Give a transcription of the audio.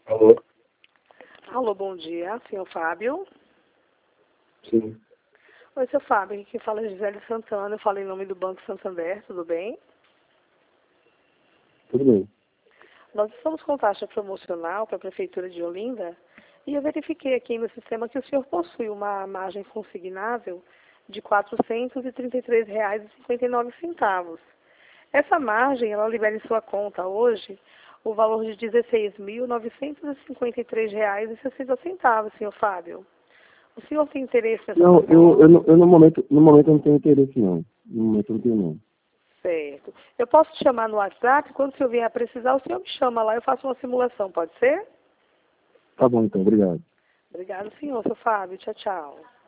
Alô? Alô, bom dia, senhor Fábio. Sim, Oi, seu Fábio, aqui fala Gisele Santana, eu falo em nome do Banco Santander, tudo bem? tudo bem. Nós estamos com taxa promocional para a Prefeitura de Olinda e eu verifiquei aqui no sistema que o senhor possui uma margem consignável de R$ 433,59. Essa margem, ela libera em sua conta hoje o valor de R$ 16.953,60, senhor Fábio. O senhor tem interesse nessa Não, proposta? eu no momento eu não tenho interesse não. No momento eu não tenho não. Certo. Eu posso te chamar no WhatsApp, quando o senhor vier a precisar, o senhor me chama lá, eu faço uma simulação, pode ser? Tá bom então, obrigado. Obrigado, senhor, seu Fábio. Tchau, tchau.